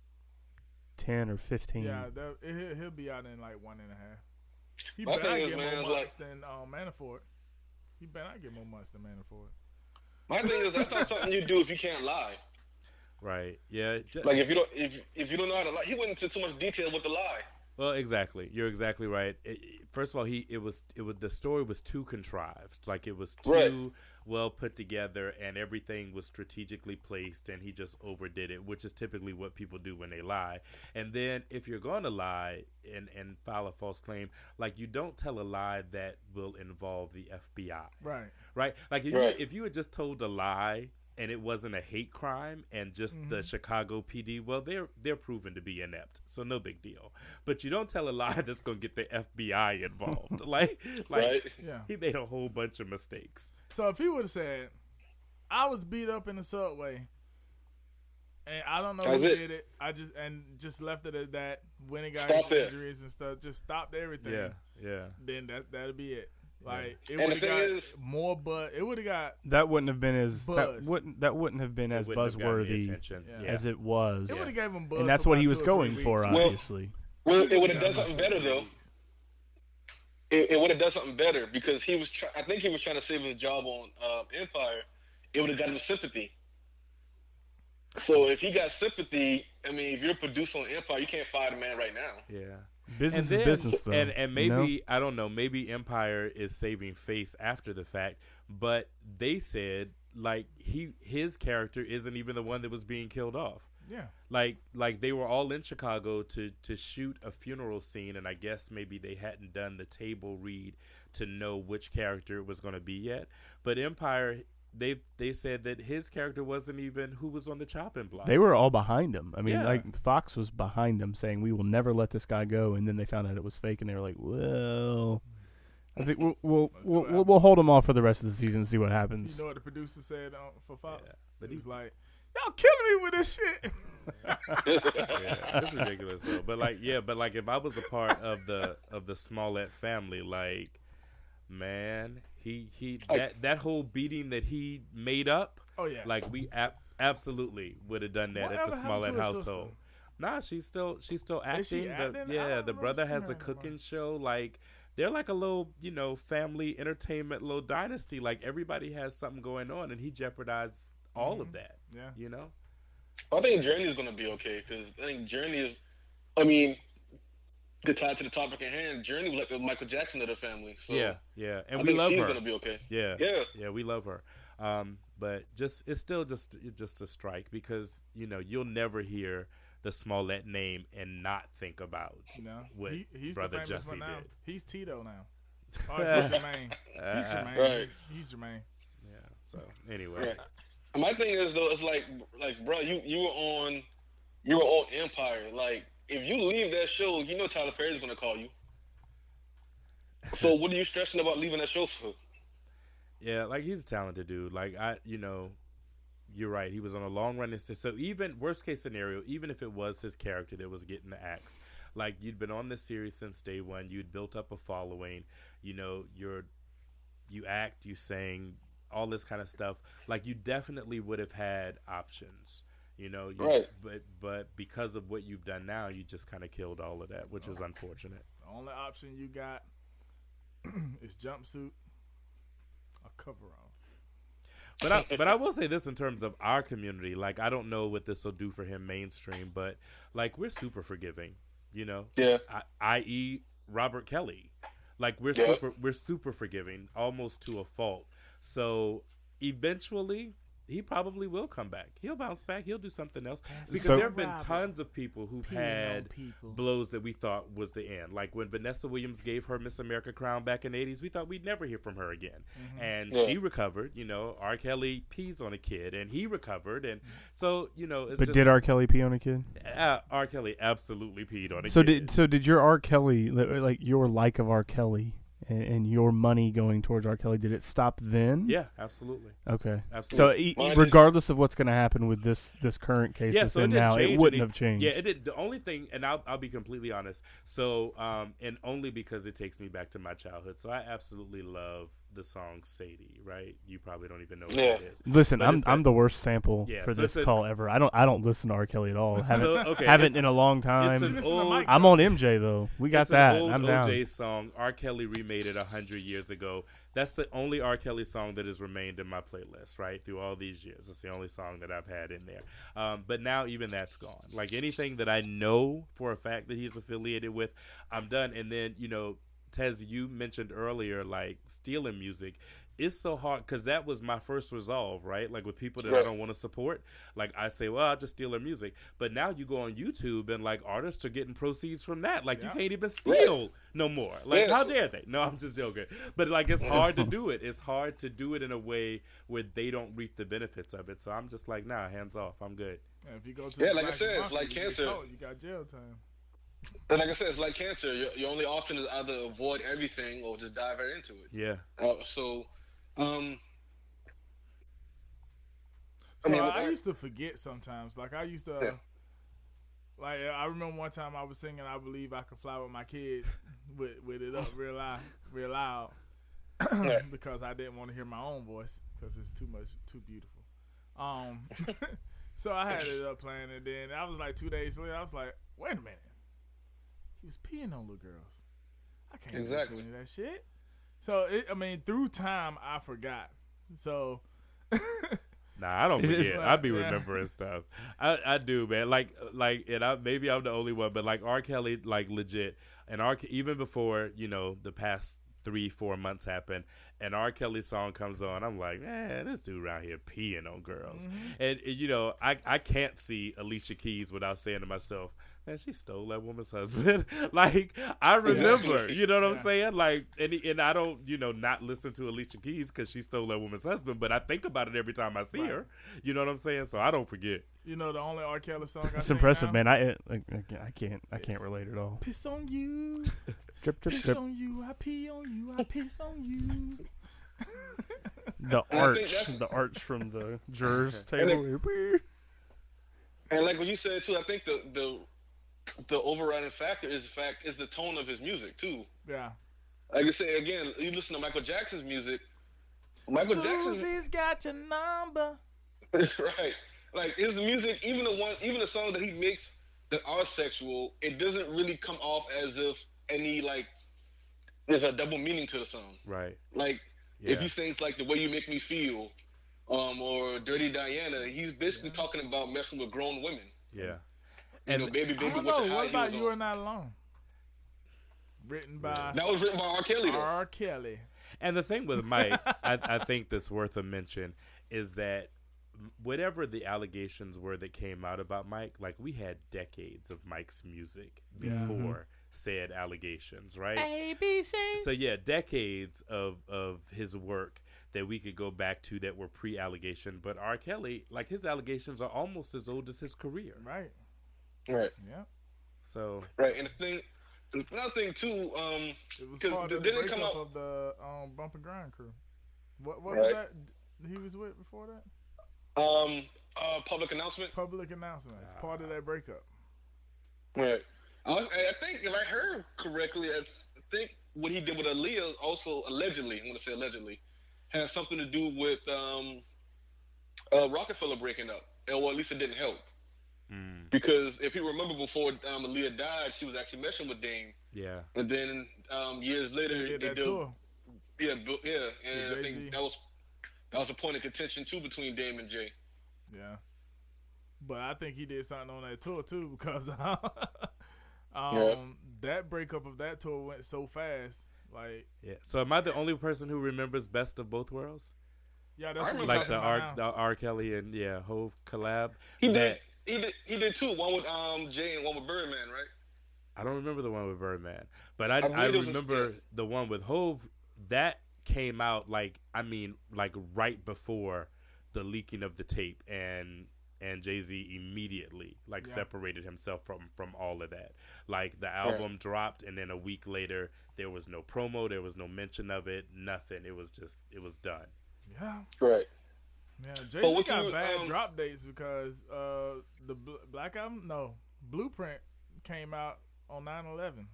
ten or fifteen. Yeah, that, he'll, he'll be out in like one and a half. He My better thing not is, get man, more like- months than um, Manafort. He better not get more months than Manafort. My thing is, that's not something you do if you can't lie. Right. Yeah. ju- Like if you don't, if if you don't know how to lie, he went into too much detail with the lie. Well, exactly. You're exactly right. It, it- first of all, he it was it was the story was too contrived. Like it was too Right. well put together, and everything was strategically placed, and he just overdid it, which is typically what people do when they lie. And then if you're going to lie and and file a false claim, like you don't tell a lie that will involve the F B I, Right. right? Like if, Right. You, if you had just told a lie and it wasn't a hate crime and just the Chicago P D, well, they're they're proven to be inept, so no big deal. But you don't tell a lie that's gonna get the F B I involved. like, like Right. Yeah. he made a whole bunch of mistakes. So if he would have said, "I was beat up in the subway, and I don't know That's who it. did it," I just and just left it at that. When he got Stop his there. injuries and stuff, just stopped everything. Yeah, yeah. Then that that'll be it. Like it And would the have thing got is- more, but it would have got That wouldn't have been as that Buzz. wouldn't that wouldn't have been It as wouldn't have gotten the buzzworthy attention. Yeah. as it was, it would have gave him buzz. and that's for what about he two was or going three for, weeks. Well- obviously. Well, it would Got have done about something two or better three though. weeks. It, it would have done something better because he was. Try- I think he was trying to save his job on uh, Empire. It would have got him sympathy. So if he got sympathy, I mean, if you're a producer on Empire, you can't fire the man right now. Yeah. Business and is then, business, though. And and maybe you know? I don't know. Maybe Empire is saving face after the fact, but they said like he his character isn't even the one that was being killed off. Yeah. Like like they were all in Chicago to to shoot a funeral scene, and I guess maybe they hadn't done the table read to know which character it was going to be yet. But Empire, they they said that his character wasn't even who was on the chopping block. They were all behind him. I mean, Yeah. like Fox was behind him, saying we will never let this guy go. And then they found out it was fake, and they were like, "Well, I think we'll we'll Let's see we'll, what we'll, we'll hold him off for the rest of the season and see what happens." You know what the producer said uh, for Fox? Yeah, but he was he- like, "Y'all killing me with this shit." Yeah, it's ridiculous though. But like, yeah, but like, if I was a part of the of the Smollett family, like, man, he he that that whole beating that he made up, Oh yeah. like, we ab- absolutely would have done that at Whatever the happened to Smollett his household. sister? Nah, she's still she's still Is she acting. The- acting? I don't yeah, the remember brother seeing has her a anymore. cooking show. Like, they're like a little, you know, family entertainment, little dynasty. Like, everybody has something going on, and he jeopardized all of that. Yeah. You know. I think Journey is going to be okay because I think Journey is. I mean, to tie to the topic at hand, Journey was like the Michael Jackson of the family. So Yeah, yeah, and I we think love she's her. going to be okay. Yeah, Yeah. yeah, we love her. Um, but just it's still just it's just a strike because you know you'll never hear the Smollett name and not think about You know, what he, he's brother the famous Jesse one now. did. He's Tito now. Oh, it's Jermaine. He's Uh, Jermaine. Right. He's Jermaine. Yeah. So anyway, Right. And my thing is though, it's like, like, bro, you you were on, you were on Empire. Like, if you leave that show, you know Tyler Perry's going to call you. So what are you stressing about leaving that show for? yeah, like he's a talented dude. Like I, you know, you're right. He was on a long run. So even worst case scenario, even if it was his character that was getting the axe, like you'd been on this series since day one. You'd built up a following. You know, you're you act, you sing, all this kind of stuff. Like you definitely would have had options. You know, you, Right. but but because of what you've done now, you just kind of killed all of that, which is unfortunate. The only option you got is jumpsuit or coveralls. But I, but I will say this in terms of our community. Like, I don't know what this will do for him mainstream, but like we're super forgiving, you know. Yeah. I, i.e. Robert Kelly. Like we're Yeah. super we're super forgiving, almost to a fault. So eventually, he probably will come back. He'll bounce back. He'll do something else. Because So- there have been Robert. tons of people who've Peeing on had people. blows that we thought was the end. Like when Vanessa Williams gave her Miss America crown back in the eighties, we thought we'd never hear from her again. Mm-hmm. And Yeah. she recovered. You know, R. Kelly pees on a kid, and he recovered. And so, you know, it's But just, did R. Kelly pee on a kid? uh, R. Kelly absolutely peed on a So kid. did so did your R. Kelly, like your like of R. Kelly and, and your money going towards R. Kelly, did it stop then? Yeah, absolutely. Okay. So Absolutely. e- Mine e- did- regardless of what's going to happen with this this current case Yeah, that's so it in didn't now, it change wouldn't any- have changed. Yeah, it did. The only thing, and I'll I'll be completely honest. So, um, and only because it takes me back to my childhood. So I absolutely love the song Sadie. Right? You probably don't even know what Yeah. it is. Listen, But I'm it's I'm a- the worst sample Yeah, for so this it's a- call ever. I don't I don't listen to R. Kelly at all. Haven't So, okay, haven't it's- in a long It's time. an Listen to old. Mike. I'm on M J though. We got it's that. An old I'm O down. J song. R. Kelly remade it a hundred years ago. That's the only R. Kelly song that has remained in my playlist, right? Through all these years. It's the only song that I've had in there. Um, but now even that's gone. Like anything that I know for a fact that he's affiliated with, I'm done. And then, you know, Tez, you mentioned earlier, like stealing music. It's so hard because that was my first resolve, right? Like with people that I Right. don't want to support, like I say, well, I'll just steal their music. But now you go on YouTube and like artists are getting proceeds from that. Like Yeah. you can't even steal no more. Like Yeah. how dare they? No, I'm just joking. But like it's hard to do it. It's hard to do it in a way where they don't reap the benefits of it. So I'm just like, nah, hands off. I'm good. And if you go to Yeah, the like I black said, it's market, like you get cancer. caught, you got jail time. And like I said, it's like cancer. Your, your only option is either avoid everything or just dive right into it. Yeah. Uh, so, um, So I mean, I, with I our- used to forget sometimes. Like I used to, Yeah. like I remember one time I was singing "I Believe I Could Fly" with my kids, with with it up real loud, real loud, Yeah. because I didn't want to hear my own voice because it's too much, too beautiful. Um, so I had it up playing, and then I was like two days later, I was like, wait a minute, he was peeing on little girls. I can't Exactly. listen to that shit. So it, I mean, through time, I forgot. So. Nah, I don't It's- it's forget. like- I be yeah. remembering stuff. I, I do, man. Like like, and I maybe I'm the only one, but like R. Kelly, like legit, and R. even before you know the past three four months happened, and R. Kelly's song comes on, I'm like, man, this dude around here peeing on girls, Mm-hmm. and, and you know I I can't see Alicia Keys without saying to myself, man, she stole that woman's husband. Like I remember, Exactly. you know what I'm Yeah. saying? Like, and and I don't, you know, not listen to Alicia Keys because she stole that woman's husband, but I think about it every time I see Right. her. You know what I'm saying? So I don't forget. You know the only R. Kelly song I It's sing impressive, now? man. I, I I can't I can't Yes. relate at all. Piss on you, Drip drip piss drip. on you, I pee on you, I piss on you. The And I think arch, that's- the arch from the jurors And table. and like what you said too, I think the the the overriding factor is the fact is the tone of his music too. Yeah. Like I say again, you listen to Michael Jackson's music. Michael Jackson, Susie's got your number. right? Like his music, even the one, even the song that he makes that are sexual, it doesn't really come off as if any like there's a double meaning to the song. Right. Like Yeah. if he sings like "The Way You Make Me Feel," um, or "Dirty Diana," he's basically talking about messing with grown women. yeah. You And know, baby, I baby, don't what know. your high What about heels You on? Are Not Alone? Written by That was written by R. Kelly though. R. Kelly. And the thing with Mike, I, I think that's worth a mention is that whatever the allegations were that came out about Mike, like we had decades of Mike's music before said allegations, right? A B C. So yeah, decades of of his work that we could go back to that were pre-allegation. But R. Kelly, like his allegations are almost as old as his career. Right. Right, Yeah. So right. And the thing, another thing too, um, It was 'Cause part of the didn't it come breakup out- of the um, Bump and Grind crew. What what was Right. that he was with before that? um, uh, public announcement. Public announcement. It's part of that breakup. Right. I, was- I think if I heard correctly, I think what he did with Aaliyah also allegedly, I'm going to say allegedly, has something to do with um, uh, Rockefeller breaking up, or at least it didn't help. mm, Because if you remember, before um, Aaliyah died, she was actually messing with Dame, yeah, and then um, years later They did they that did, tour. yeah, bu- yeah, and With I Jay-Z. think that was that was a point of contention too between Dame and Jay. Yeah. But I think he did something on that tour too because um, Yeah. that breakup of that tour went so fast. Like, Yeah. So am I the only person who remembers Best of Both Worlds? yeah, that's I what we're remember Like talking the about R, now. the R. Kelly and yeah Hove collab. He That- did. He did. He did two. One with um Jay and one with Birdman, right? I don't remember the one with Birdman, but I I believe I, it was a- remember yeah. the one with Hove that came out like I mean like right before the leaking of the tape, and and Jay-Z immediately like Yeah. separated himself from from all of that. Like the album dropped, and then a week later there was no promo, there was no mention of it, nothing. It was just it was done. Yeah. Right. Yeah, Jay But Z what got you, bad um, drop dates because uh, the Bl- Black Album, no, Blueprint came out on nine eleven.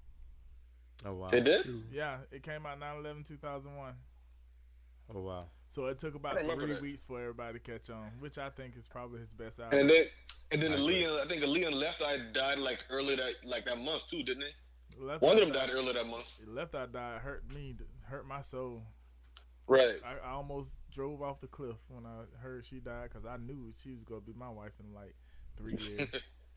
Oh wow! They did. Yeah, it came out nine eleven two thousand one. Oh wow! So it took about I remember three that. weeks for everybody to catch on, which I think is probably his best album. And then and then I the agree. Leon, I think the Leon Left Eye died like early that like that month too, didn't they? Left One Eye of them died earlier that month. Left Eye died hurt me, hurt my soul. Right. I, I almost drove off the cliff when I heard she died because I knew she was gonna be my wife in like three years.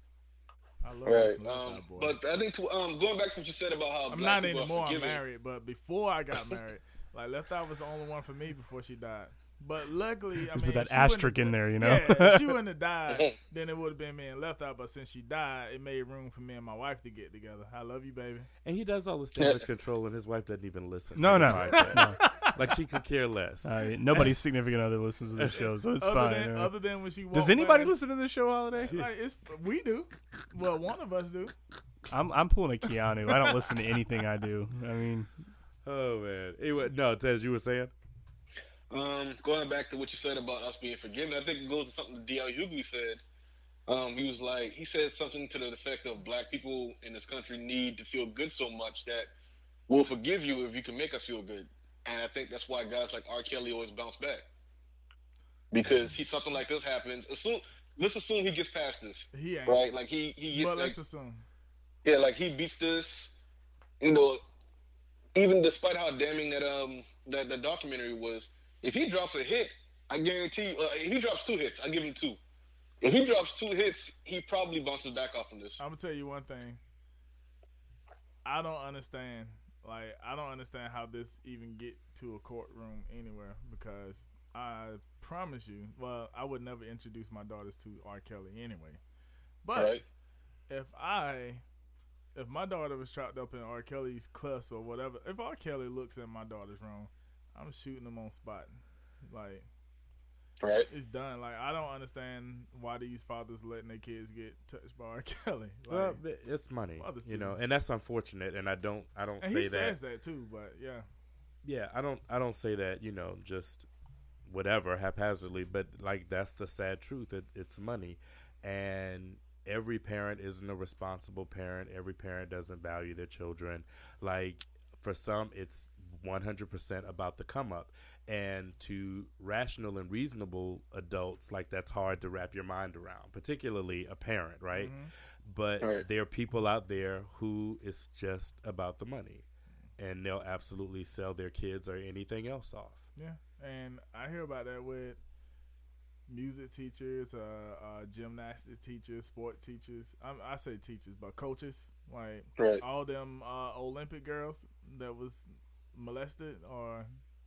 I love Right. this Left Eye Um, boy. but I think to, um, going back to what you said about how I'm black not people anymore. are I'm forgiving. married, but before I got married, like Left Eye was the only one for me before she died. But luckily, I Just mean, put that if she wouldn't asterisk have- in there, you know? Yeah, if she wouldn't have died, then it would have been me and Left Eye. But since she died, it made room for me and my wife to get together. I love you, baby. And he does all this damage control, and his wife doesn't even listen. No, to the no. podcast. Like she could care less. Uh, nobody's significant other listens to this show, so it's other fine. Than, uh. other than when she Does walked anybody past- listen to this show, Holiday? Like it's we do. Well, one of us do. I'm I'm pulling a Keanu. I don't listen to anything I do. I mean, Oh man. Anyway, no, Tez, you were saying? Um, going back to what you said about us being forgiven, I think it goes to something that D L Hughley said. Um, he was like, he said something to the effect of black people in this country need to feel good so much that we'll forgive you if you can make us feel good. And I think that's why guys like R. Kelly always bounce back. Because he something like this happens, assume let's assume he gets past this, He ain't. right? Like he he But gets, let's like, assume. yeah, like he beats this, you know, even despite how damning that um that the documentary was. If he drops a hit, I guarantee you, uh, if he drops two hits, I give him two. If he drops two hits, he probably bounces back off from this. I'm gonna tell you one thing. I don't understand. Like I don't understand how this even get to a courtroom anywhere because I promise you, well, I would never introduce my daughters to R. Kelly anyway. But Right? if I, if my daughter was trapped up in R. Kelly's cusp or whatever, if R. Kelly looks at my daughter's room, I'm shooting them on spot. Like Right? it's done. Like I don't understand why these fathers letting their kids get touched by R. Kelly. Like, Well, but it's money, Mothers you too. know, and that's unfortunate. And I don't, I don't and say he that. says that too. But yeah, Yeah, I don't, I don't say that, you know, just whatever haphazardly. But like that's the sad truth. It, it's money, and every parent isn't a responsible parent. Every parent doesn't value their children. Like for some, it's one hundred percent about the come up. And to rational and reasonable adults, like that's hard to wrap your mind around, particularly a parent, right? Mhm. But Right. there are people out there who it's just about the money, and they'll absolutely sell their kids or anything else off. yeah. And I hear about that with music teachers, uh, uh, gymnastics teachers, sport teachers. I, I say teachers, but coaches. Like Right. all them uh, Olympic girls that was molested, or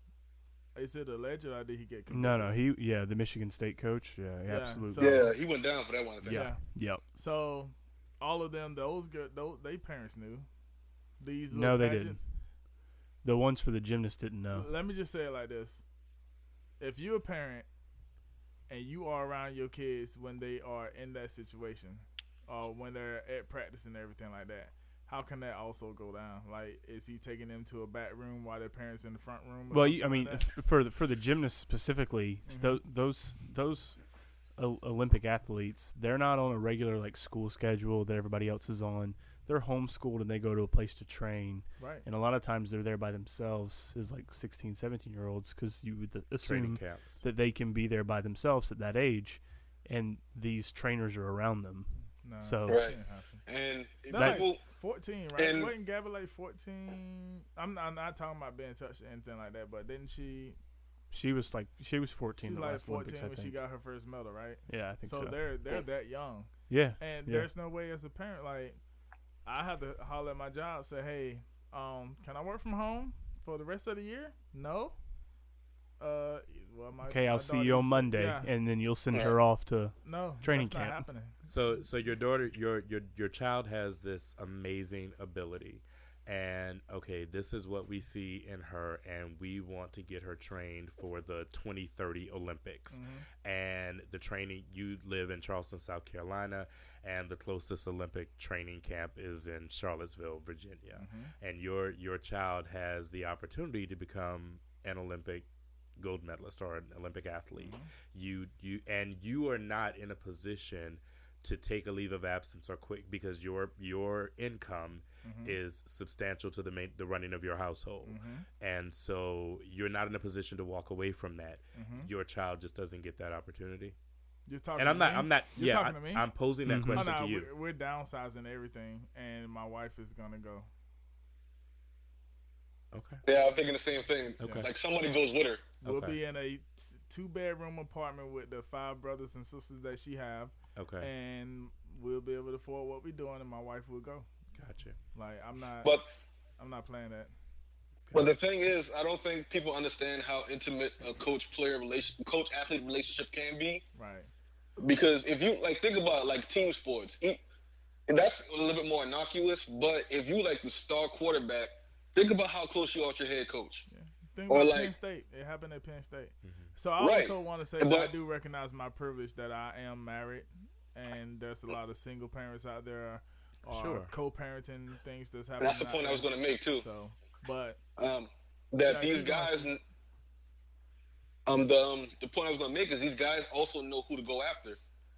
is it alleged or did he get convicted? no, no. He, yeah, the Michigan State coach. Yeah, Yeah, absolutely. so- Yeah, he went down for that one. I think. Yeah. Yep. So all of them, those good, those they parents knew. These No, little they didn't. pageants- The ones for the gymnast didn't know. Let me just say it like this: if you're a parent and you are around your kids when they are in that situation, or when they're at practice and everything like that, how can that also go down? Like, is he taking them to a back room while their parents in the front room? or Well, something you, I mean, like that? f- for the, for the gymnasts specifically, Mhm. tho- those those o- Olympic athletes, they're not on a regular like school schedule that everybody else is on. They're homeschooled and they go to a place to train. right? And a lot of times they're there by themselves as like sixteen, seventeen year olds because you would Training assume camps. that they can be there by themselves at that age, and these trainers are around them. No, So- that Right. can't happen. And if That- people, fourteen, right? And- Wasn't Gabby like fourteen? I'm not, I'm not talking about being touched or anything like that, but didn't she She was like she was fourteen. She's the like last fourteen Olympics, I when she think. got her first medal, right? Yeah, I think So so. they're they're that young, Yeah, and yeah. there's no way as a parent, like, I have to holler at my job, say, hey, um, can I work from home for the rest of the year? No. Uh, well, my Okay, my I'll see daughter you on is- Monday, Yeah, and then you'll send Yeah. her off to. no, training that's not camp. happening. So, so your daughter, your your your child has this amazing ability, and okay, this is what we see in her, and we want to get her trained for the twenty thirty Olympics. Mhm. And the training, you live in Charleston, South Carolina, and the closest Olympic training camp is in Charlottesville, Virginia. Mhm. And your your child has the opportunity to become an Olympic gold medalist or an Olympic athlete. Mhm. You you and you are not in a position to take a leave of absence or quit because your your income Mhm. is substantial to the main, the running of your household. Mhm. And so you're not in a position to walk away from that. Mhm. Your child just doesn't get that opportunity. You're talking And I'm to not me? I'm not You're yeah, talking I, to me? I'm posing that Mhm. Oh, question no, to you. we're, we're downsizing everything, and my wife is gonna go. Okay. Yeah, I'm thinking the same thing. Okay. Like somebody goes with her. We'll Okay. be in a t- two bedroom apartment with the five brothers and sisters that she have, Okay. and we'll be able to afford what we're doing, and my wife will go. Gotcha. Like I'm not, But I'm not playing that. but the thing is, I don't think people understand how intimate a coach-player relation, coach-athlete relationship can be. Right. Because if you like think about like team sports, e- and that's a little bit more innocuous. But if you like the star quarterback, think about how close you are to your head coach. Yeah. Think Or about like- Penn State. It happened at Penn State. Mm-hmm. So I Right. also want to say that But- I do recognize my privilege that I am married, and there's a lot of single parents out there, or Sure. co-parenting things that's And happening. that's the out point I was there. going to make too. So, but Um, that Yeah, these keep going. guys, um, the um, the point I was going to make is these guys also know who to go after.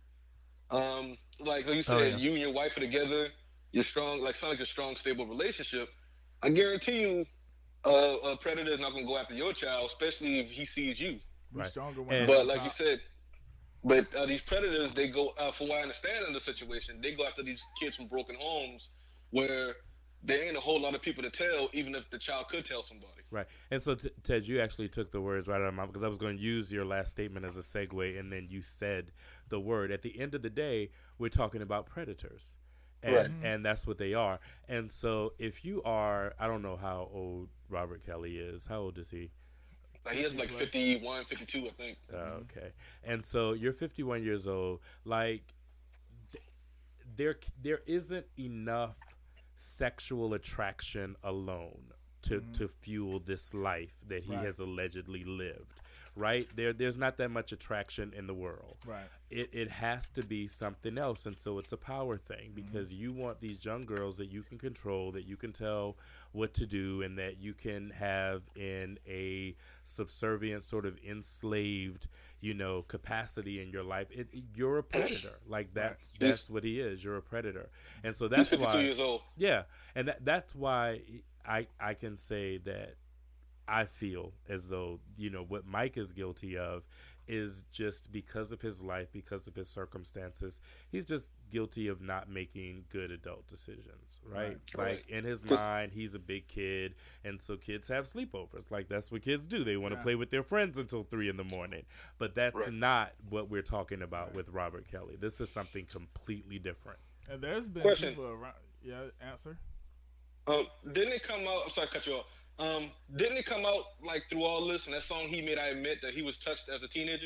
Um, like like you said, Oh, yeah. you and your wife are together. You're strong, like sounds like a strong, stable relationship. I guarantee you, uh, a predator is not going to go after your child, especially if he sees you. we're Right. stronger when And- we're But on like you top. said, but uh, these predators, they go, uh, from what I understand in the situation, they go after these kids from broken homes where there ain't a whole lot of people to tell, even if the child could tell somebody. Right. And so, t- Ted, you actually took the words right out of my mouth because I was going to use your last statement as a segue, and then you said the word. At the end of the day, we're talking about predators. And, Right. and that's what they are. And so if you are, I don't know how old Robert Kelly is. How old is he? Like he has like plus. fifty-one, fifty-two, I think. Uh, okay. And so you're fifty-one years old. Like, th- there, there isn't enough sexual attraction alone to, Mhm. to fuel this life that he Right. has allegedly lived. Right? There, there's not that much attraction in the world. Right. It, it has to be something else, and so it's a power thing because you want these young girls that you can control, that you can tell what to do, and that you can have in a subservient, sort of enslaved, you know, capacity in your life. It, it- you're a predator, like that's Right. that's what he is. You're a predator, and so He's that's fifty-two why. years old. Yeah, and that, that's why I I can say that I feel as though, you know, what Mike is guilty of is just because of his life, because of his circumstances, he's just guilty of not making good adult decisions, right? Right. Like Right. in his mind, he's a big kid, and so kids have sleepovers. Like that's what kids do. They want to Yeah. play with their friends until three in the morning. But that's Right. not what we're talking about Right. with Robert Kelly. This is something completely different. And there's been Question. people around. Yeah, answer. Um, didn't it come out? I'm sorry to cut you off. Um, didn't it come out like through all this and that song he made? I admit that he was touched as a teenager.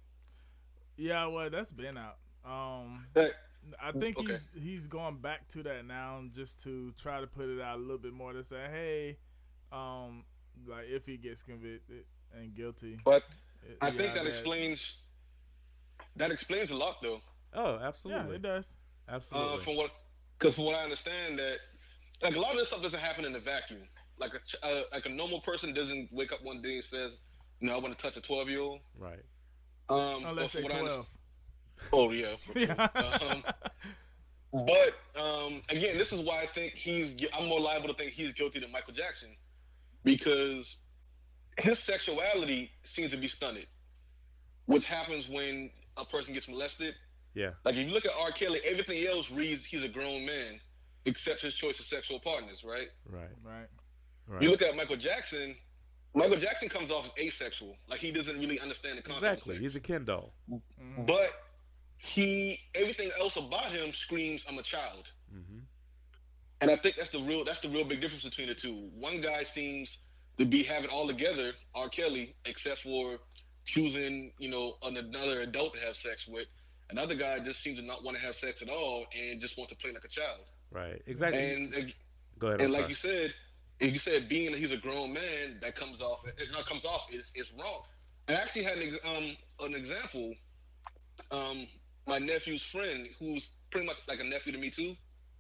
Yeah, well, that's been out. Um, That, I think Okay. he's he's going back to that now just to try to put it out a little bit more to say, hey, um, like if he gets convicted and guilty. but it- I yeah, think that explains. That explains a lot, though. Oh, Yeah, absolutely. it does. Absolutely. Uh, from what, because from what I understand, that like a lot of this stuff doesn't happen in a vacuum. Like a ch- uh, like a normal person doesn't wake up one day and says, "You know, I want to touch a twelve year old." right. Um, Unless but they're from what I twelve. understand- oh yeah. for sure. Yeah. Um, But um, again, this is why I think he's. gui- I'm more liable to think he's guilty than Michael Jackson, because his sexuality seems to be stunted. Which happens when a person gets molested. Yeah. Like if you look at R. Kelly, everything else reads he's a grown man, except his choice of sexual partners. Right. Right. Right. Right. You look at Michael Jackson, Michael Jackson comes off as asexual, like he doesn't really understand the concept Exactly. of sex. He's a Ken doll. Mm-hmm. But he, everything else about him screams, "I'm a child." Mm-hmm. And I think that's the real that's the real big difference between the two. One guy seems to be having all together, R. Kelly, except for choosing, you know, another adult to have sex with. Another guy just seems to not want to have sex at all and just wants to play like a child. Right. Exactly. And uh, Go ahead. and I'm like sorry. you said, and you said being that he's a grown man, that comes off it not comes off is is wrong. I actually had an ex- um an example. Um, my nephew's friend, who's pretty much like a nephew to me too.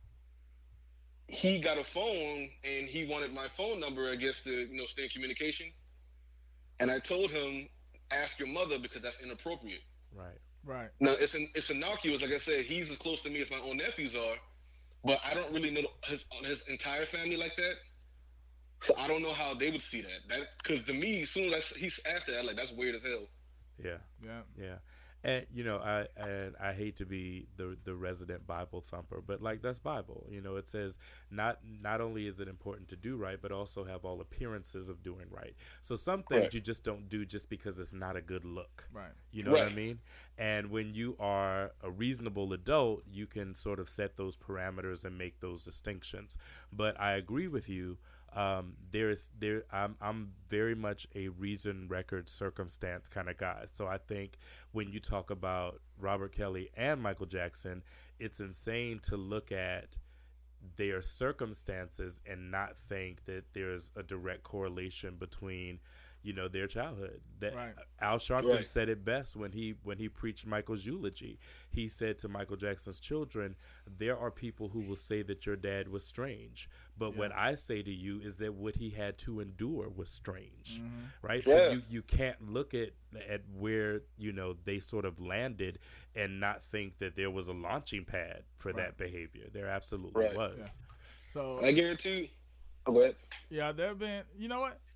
He got a phone and he wanted my phone number, I guess, to you know stay in communication. And I told him, ask your mother because that's inappropriate. Right. Right. Now it's an, it's innocuous. Like I said, he's as close to me as my own nephews are, but I don't really know his his entire family like that. So I don't know how they would see that. That because to me, as soon as I, he asked that, I'm like, that's weird as hell. Yeah. Yeah. Yeah. And you know, I and I hate to be the the resident Bible thumper, but like that's Bible. You know, it says not not only is it important to do right, but also have all appearances of doing right. So some things Right. you just don't do just because it's not a good look. Right. You know what I Right. mean? And when you are a reasonable adult, you can sort of set those parameters and make those distinctions. But I agree with you. Um, there's there I'm I'm very much a reason, record, circumstance kind of guy. So I think when you talk about Robert Kelly and Michael Jackson, it's insane to look at their circumstances and not think that there's a direct correlation between, you know, their childhood. That Right. Al Sharpton Right. said it best when he when he preached Michael's eulogy. He said to Michael Jackson's children, there are people who will say that your dad was strange, but what I say to you is that what he had to endure was strange. Mm-hmm. Right? Yeah. So you, you can't look at at where, you know, they sort of landed and not think that there was a launching pad for Right. that behavior. There absolutely Right. was. Yeah. So I guarantee you. Oh, go ahead. yeah, there have been. You know what?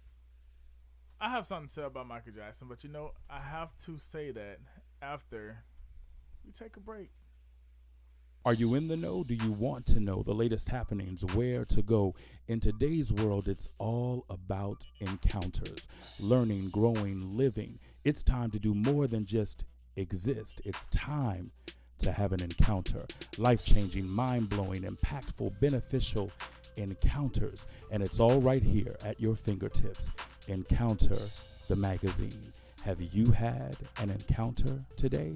I have something to say about Michael Jackson, but you know, I have to say that after we take a break. Are you in the know? Do you want to know the latest happenings? Where to go? In today's world, it's all about encounters, learning, growing, living. It's time to do more than just exist. It's time to have an encounter. Life-changing, mind-blowing, impactful, beneficial encounters. And it's all right here at your fingertips. Encounter the magazine. Have you had an encounter today?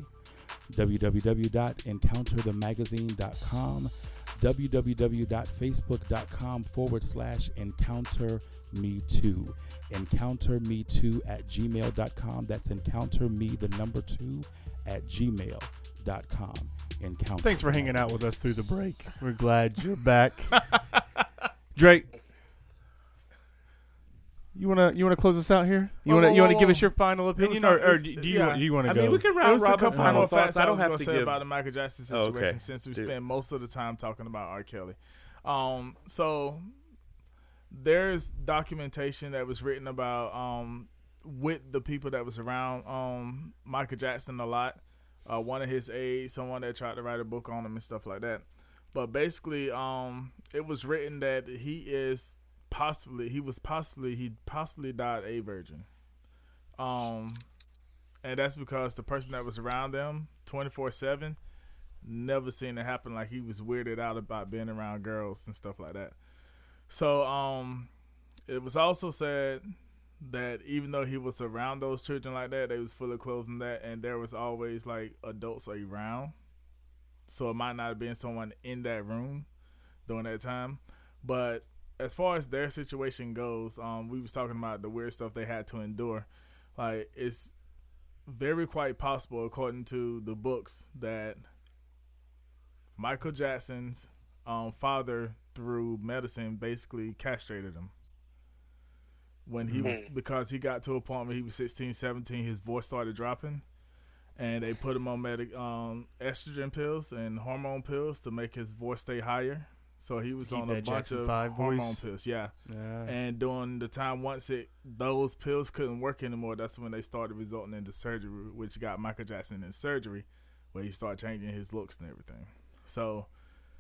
www.encounterthemagazine dot com, www.facebook.com forward slash encounter me too, encounter me too at gmail dot com. That's encounter me the number two at gmail dot com. Encounter. Thanks for hanging out with us through the break. We're glad you're back. Drake, you wanna you wanna close us out here? You Whoa, wanna whoa, you wanna whoa, give whoa. us your final It was opinion, not- or, or it's- do you yeah. do you want to I go? mean, we can It round was a robin couple final more thoughts. facts I I don't was have gonna to say give. about the Michael Jackson Oh, situation okay. since we Dude. spend most of the time talking about R. Kelly. Um, so there's documentation that was written about um with the people that was around um Michael Jackson a lot. Uh, one of his aides, someone that tried to write a book on him and stuff like that. But basically, um, it was written that he is possibly he was possibly he possibly died a virgin. Um, and that's because the person that was around them twenty-four seven never seen it happen. Like he was weirded out about being around girls and stuff like that. So um, it was also said that even though he was around those children like that, they was fully clothed in that, and there was always like adults around. So it might not have been someone in that room during that time. But as far as their situation goes, um, we was talking about the weird stuff they had to endure. Like it's very quite possible, according to the books, that Michael Jackson's um, father, through medicine, basically castrated him. When he, Mhm. because he got to a point where he was sixteen, seventeen, his voice started dropping, and they put him on medic, um, estrogen pills and hormone pills to make his voice stay higher. So he was Keep on a that bunch Jackson of five hormone voice. pills, yeah. Yeah. And during the time once it those pills couldn't work anymore, that's when they started resulting into surgery, which got Michael Jackson in surgery, where he started changing his looks and everything. So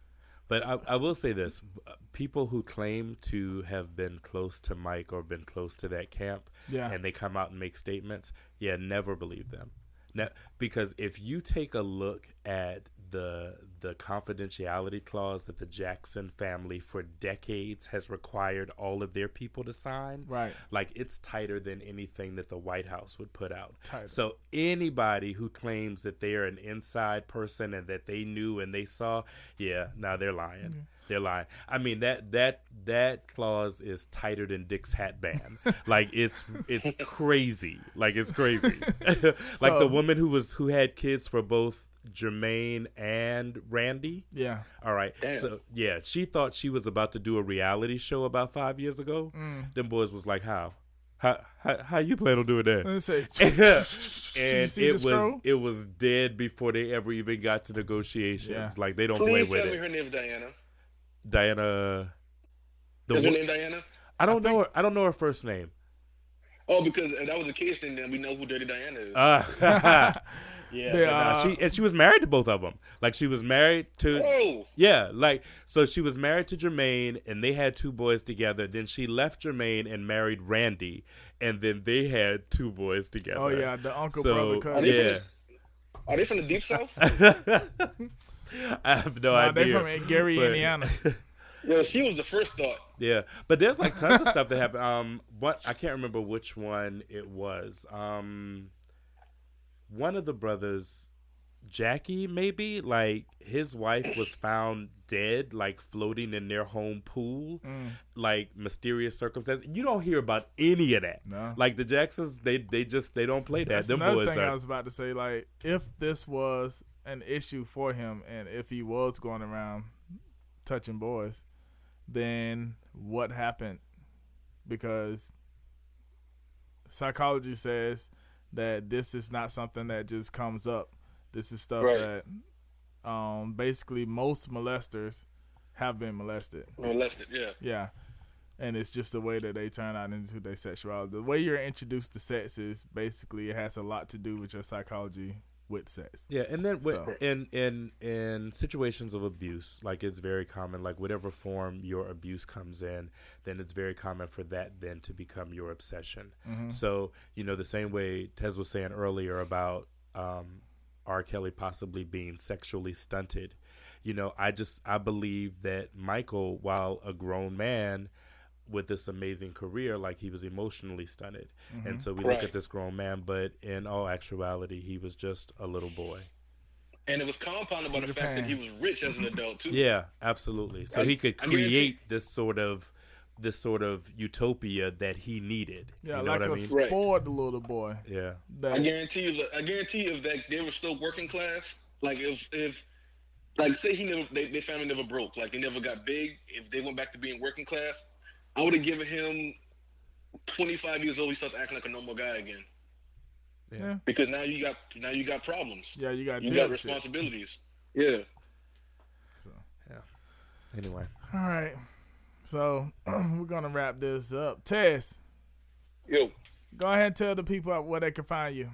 But I, I will say this: people who claim to have been close to Mike or been close to that camp, Yeah. and they come out and make statements, yeah, never believe them. Ne- because if you take a look at the the confidentiality clause that the Jackson family for decades has required all of their people to sign, Right. like it's tighter than anything that the White House would put out. Tighter. So anybody who claims that they are an inside person and that they knew and they saw, yeah, now they're lying. Mm-hmm. They're lying. I mean that that that clause is tighter than Dick's hat band. Like it's it's crazy. Like it's crazy. Like So- the woman who was who had kids for both Jermaine and Randy. Yeah. All right. Damn. So yeah, she thought she was about to do a reality show about five years ago. Mm. Them boys was like, how? How how, how you plan on doing that? Let's say. And see it the was scroll? it was dead before they ever even got to negotiations. Yeah. Like they don't play Please with tell me it. her name is Diana. Diana. The Is her wo- name Diana? I don't I know her. I don't know her first name. Oh, because if that was the case, then, then we know who Dirty Diana is. Uh, yeah, They, but nah, uh, she and she was married to both of them. Like she was married to. oh, Yeah, like so she was married to Jermaine and they had two boys together. Then she left Jermaine and married Randy, and then they had two boys together. Oh yeah, the uncle So, brother are cousin. they, yeah. from, are they from the Deep South? I have no Nah, idea. they from Gary, but- Indiana. Yo, she was the first thought. Yeah, but there's like tons of stuff that happened. Um, what I can't remember which one it was. Um, one of the brothers, Jackie, maybe like his wife was found dead, like floating in their home pool, Mm. like mysterious circumstances. You don't hear about any of that. No. Like the Jacksons, they they just they don't play that. That's Them another boys thing I are. was about to say. Like, if this was an issue for him, and if he was going around touching boys, then what happened? Because psychology says that this is not something that just comes up. This is stuff Right. that um, basically most molesters have been molested. Molested, yeah. Yeah. And it's just the way that they turn out into their sexuality. The way you're introduced to sex is basically, it has a lot to do with your psychology with sex. Yeah, and then wi- So- in in in situations of abuse, like it's very common, like whatever form your abuse comes in, then it's very common for that then to become your obsession. Mm-hmm. So you know the same way Tez was saying earlier about um, R. Kelly possibly being sexually stunted. You know, I just I believe that Michael, while a grown man with this amazing career, like he was emotionally stunted. Mm-hmm. And so we Right. look at this grown man, but in all actuality, he was just a little boy. And it was compounded by the fact that he was rich as an adult too. Yeah, absolutely. So I- he could I guarantee- create this sort of this sort of utopia that he needed. Yeah, you know like what I a mean? Right. spoiled little boy. Yeah. That, I guarantee you. I guarantee you, if that they were still working class, like if if like say he never, they, their family never broke, like they never got big. If they went back to being working class, I would have given him twenty-five years old. He starts acting like a normal guy again. yeah. Because now you got now you got problems. Yeah, you got You deal got with shit. responsibilities. Yeah. Anyway. All right. So we're gonna wrap this up. Tess, Yo. go ahead and tell the people where they can find you.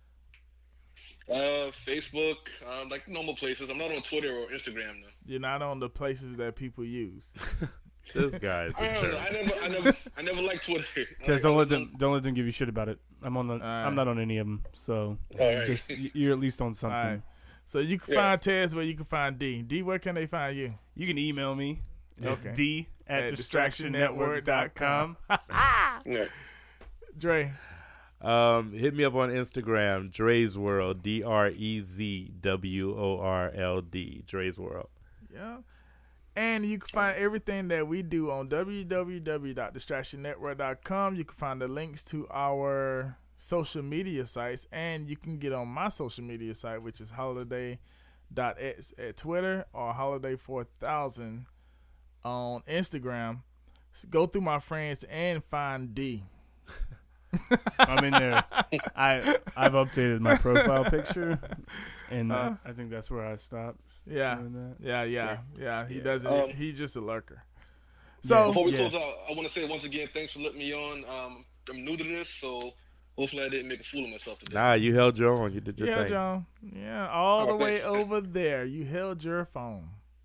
Uh, Facebook, um, like normal places. I'm not on Twitter or Instagram though. You're not on the places that people use. This guy's I don't know. I never, I never, I never liked Twitter. Tess, Like, don't I let was them don't let them give you shit about it. I'm on the Alright. I'm not on any of them, so on- All right. just y- you're at least on something. All right. So you can Yeah. find Tess where you can find D. D, where can they find you? You can email me Okay. D at, At distraction network dot com. Yeah. Dre. Um, hit me up on Instagram, Dre's World, D R E Z W O R L D, Dre's World. Yeah. And you can find everything that we do on w w w dot distraction network dot com. You can find the links to our social media sites, and you can get on my social media site, which is holiday dot x at Twitter or holiday four thousand on Instagram. Go through my friends and find D. I'm in there. I I've updated my profile picture, and uh, I think that's where I stopped. Yeah. doing that. Yeah, yeah, yeah. He Yeah. doesn't. Um, he's just a lurker. So Before we Yeah. close out, I want to say once again, thanks for letting me on. Um, I'm new to this, so hopefully I didn't make a fool of myself today. Nah, you held your own. You did your yeah, thing. John. Yeah, all Oh, the way thanks. over there. You held your phone.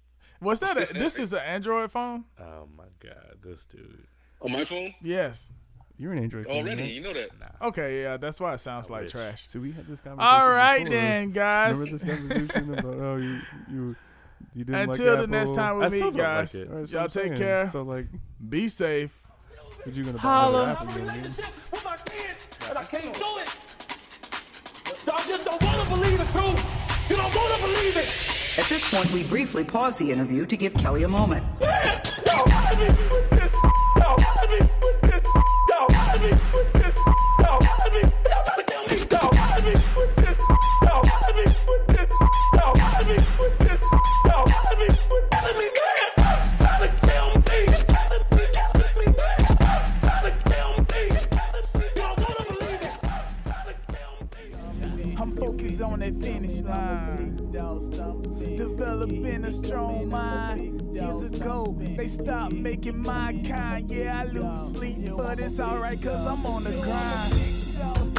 What's that? A, this is an Android phone? Oh my God, this dude. On my phone? Yes. You're an Android fan, Already, right? you know that. Nah. Okay, yeah, that's why it sounds I like wish. trash. So we had this conversation. All right before. then, guys. Remember this conversation about oh you you you didn't Until like the next Apple? time we I still meet, don't guys. like it. All right, so Y'all I'm take saying. care. So like, Be safe. what you gonna buy Holla. another Apple? You know what I mean? with my kids, and I can't do it. Y'all just don't want to believe the truth. You don't want to believe it. At this point, we briefly pause the interview to give Kelly a moment. Y'all killing me with this. Y'all killing me with this. Y'all killing me with this. Y'all killing me. Y'all trying to kill me. Y'all killing me with this. Y'all killing me with this. Y'all killing me with this. Y'all killing me with killing me, man. Trying to kill me. Killing me, killing me, man. Trying to kill me. Y'all want to believe it. Trying to kill me. I'm focused on that finish line. Developing a strong mind. Years ago, they stopped making my kind. Yeah, I lose sleep, but it's alright cause I'm on the grind.